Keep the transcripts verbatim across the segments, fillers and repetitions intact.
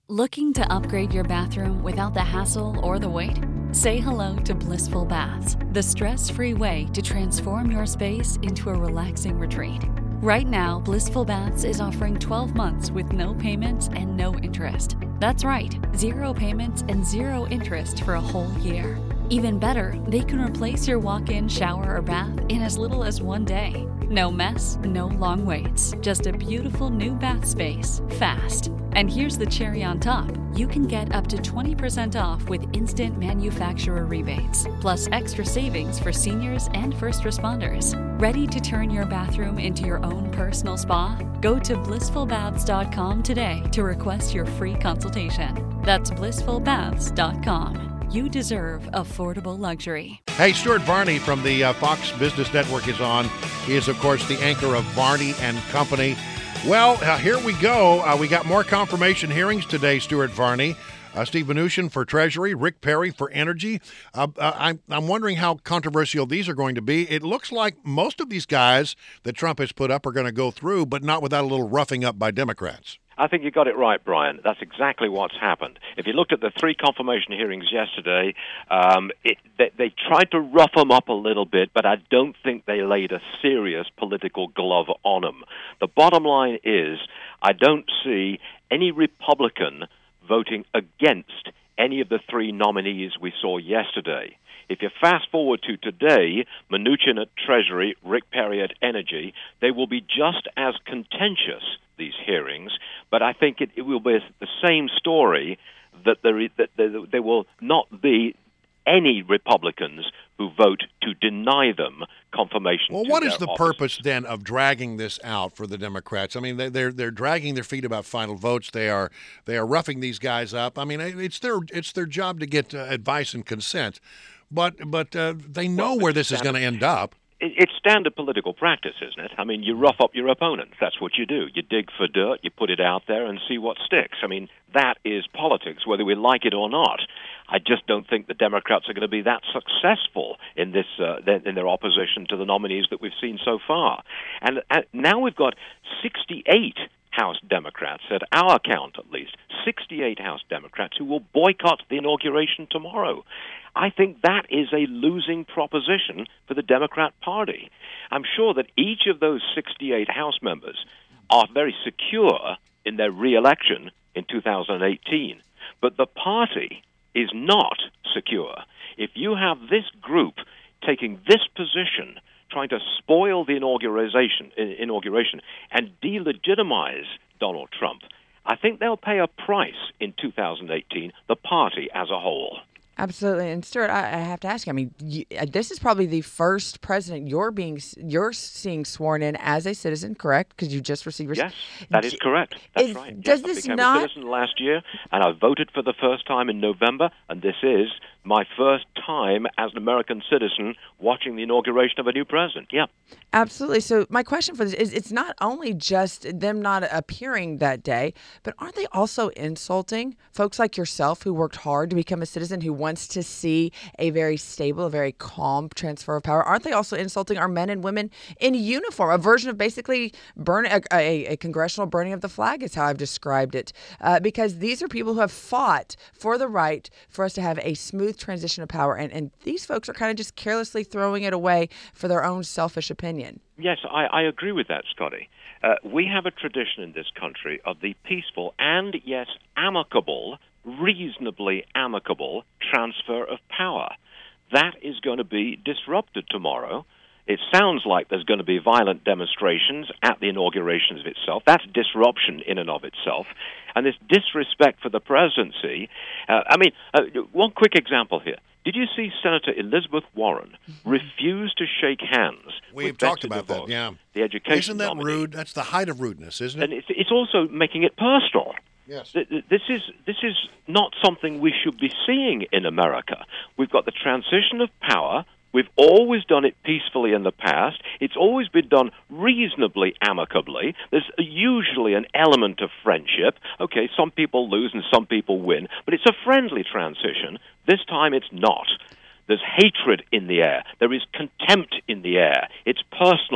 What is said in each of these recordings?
Looking to upgrade your bathroom without the hassle or the wait? Say hello to Blissful Baths, the stress-free way to transform your space into a relaxing retreat. Right now, Blissful Baths is offering twelve months with no payments and no interest. That's right, zero payments and zero interest for a whole year. Even better, they can replace your walk-in shower or bath in as little as one day. No mess, no long waits, just a beautiful new bath space, fast. And here's the cherry on top. You can get up to twenty percent off with instant manufacturer rebates, plus extra savings for seniors and first responders. Ready to turn your bathroom into your own personal spa? Go to blissful baths dot com today to request your free consultation. That's blissful baths dot com. You deserve affordable luxury. Hey, Stuart Varney from the uh, Fox Business Network is on. He is, of course, the anchor of Varney and Company. Well, uh, here we go. Uh, we got more confirmation hearings today, Stuart Varney. Uh, Steve Mnuchin for Treasury, Rick Perry for Energy. Uh, uh, I'm, I'm wondering how controversial these are going to be. It looks like most of these guys that Trump has put up are going to go through, but not without a little roughing up by Democrats. I think you got it right, Brian. That's exactly what's happened. If you looked at the three confirmation hearings yesterday, um, it, they, they tried to rough them up a little bit, but I don't think they laid a serious political glove on them. The bottom line is, I don't see any Republican voting against any of the three nominees we saw yesterday. If you fast forward to today, Mnuchin at Treasury, Rick Perry at Energy, they will be just as contentious, these hearings, but I think it, it will be the same story, that there, is, that there, there will not be any Republicans who vote to deny them confirmation. Well, to what their is the offices. purpose then of dragging this out for the Democrats? I mean, they, they're they're dragging their feet about final votes. They are they are roughing these guys up. I mean, it's their it's their job to get uh, advice and consent, but but uh, they know well, where this is going to end up. It's standard political practice, isn't it? I mean, you rough up your opponents. That's what you do. You dig for dirt, you put it out there, and see what sticks. I mean, that is politics, whether we like it or not. I just don't think the Democrats are going to be that successful in this uh, in their opposition to the nominees that we've seen so far. And uh, now we've got sixty-eight House Democrats, at our count at least, sixty-eight House Democrats who will boycott the inauguration tomorrow. I think that is a losing proposition for the Democrat Party. I'm sure that each of those sixty-eight House members are very secure in their re-election in two thousand eighteen, but the party is not secure. If you have this group taking this position, trying to spoil the inauguration, inauguration and delegitimize Donald Trump, I think they'll pay a price in two thousand eighteen, the party as a whole. Absolutely. And Stuart, I, I have to ask you, I mean, you, this is probably the first president you're being you're seeing sworn in as a citizen, correct? Because you just received your... Yes, that is correct. That's is, right. Does yes, this I became not... a citizen last year, and I voted for the first time in November, and this is my first time as an American citizen watching the inauguration of a new president. Yeah. Absolutely. So my question for this is, it's not only just them not appearing that day, but aren't they also insulting folks like yourself who worked hard to become a citizen, who wants to see a very stable, a very calm transfer of power? Aren't they also insulting our men and women in uniform, a version of basically burn a, a, a congressional burning of the flag is how I've described it, uh, because these are people who have fought for the right for us to have a smooth transition of power, and, and these folks are kind of just carelessly throwing it away for their own selfish opinion. Yes, I, I agree with that, Scotty. Uh, we have a tradition in this country of the peaceful and, yes, amicable, reasonably amicable transfer of power. That is going to be disrupted tomorrow. It sounds like there's going to be violent demonstrations at the inaugurations of itself. That's disruption in and of itself. And this disrespect for the presidency, uh, I mean, uh, one quick example here. Did you see Senator Elizabeth Warren refuse to shake hands? We've with talked Betsy about DeVos, that, yeah. The education Isn't that nominee? rude? That's the height of rudeness, isn't it? And it's, it's also making it personal. Yes. This is this is not something we should be seeing in America. We've got the transition of power. We've always done it peacefully in the past. It's always been done reasonably amicably. There's usually an element of friendship. Okay, some people lose and some people win, but it's a friendly transition. This time it's not. There's hatred in the air. There is contempt in the air. It's personal.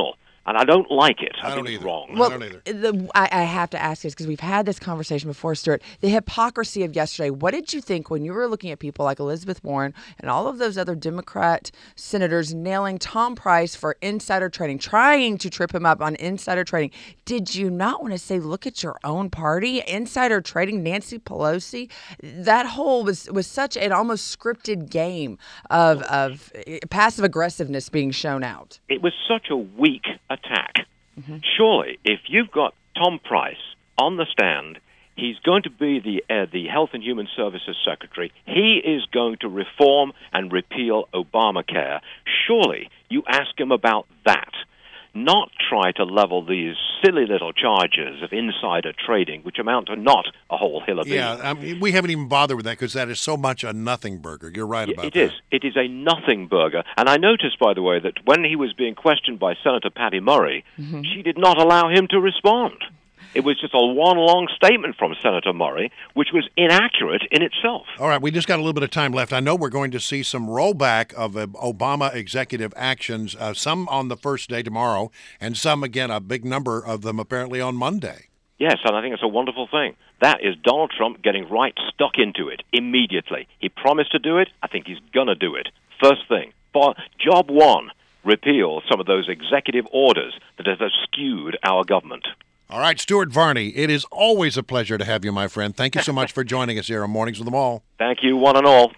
And I don't like it. I, I don't think it's either. wrong. Well, I don't either. The, I, I have to ask this because we've had this conversation before, Stuart. The hypocrisy of yesterday. What did you think when you were looking at people like Elizabeth Warren and all of those other Democrat senators nailing Tom Price for insider trading, trying to trip him up on insider trading? Did you not want to say, look at your own party? Insider trading, Nancy Pelosi? That whole was, was such an almost scripted game of, of passive aggressiveness being shown out. It was such a weak attack. Mm-hmm. Surely, if you've got Tom Price on the stand, he's going to be the uh, the Health and Human Services Secretary. He is going to reform and repeal Obamacare. Surely, you ask him about that, not try to level these silly little charges of insider trading, which amount to not a whole hill of beans. Yeah, I mean, we haven't even bothered with that because that is so much a nothing burger. You're right about it that. It is. It is a nothing burger. And I noticed, by the way, that when he was being questioned by Senator Patty Murray, mm-hmm. she did not allow him to respond. It was just a one long statement from Senator Murray, which was inaccurate in itself. All right, we just got a little bit of time left. I know we're going to see some rollback of uh, Obama executive actions, uh, some on the first day tomorrow, and some, again, a big number of them apparently on Monday. Yes, and I think it's a wonderful thing. That is Donald Trump getting right stuck into it immediately. He promised to do it. I think he's going to do it. First thing. For job one, repeal some of those executive orders that have skewed our government. All right, Stuart Varney, it is always a pleasure to have you, my friend. Thank you so much for joining us here on Mornings with them All. Thank you, one and all.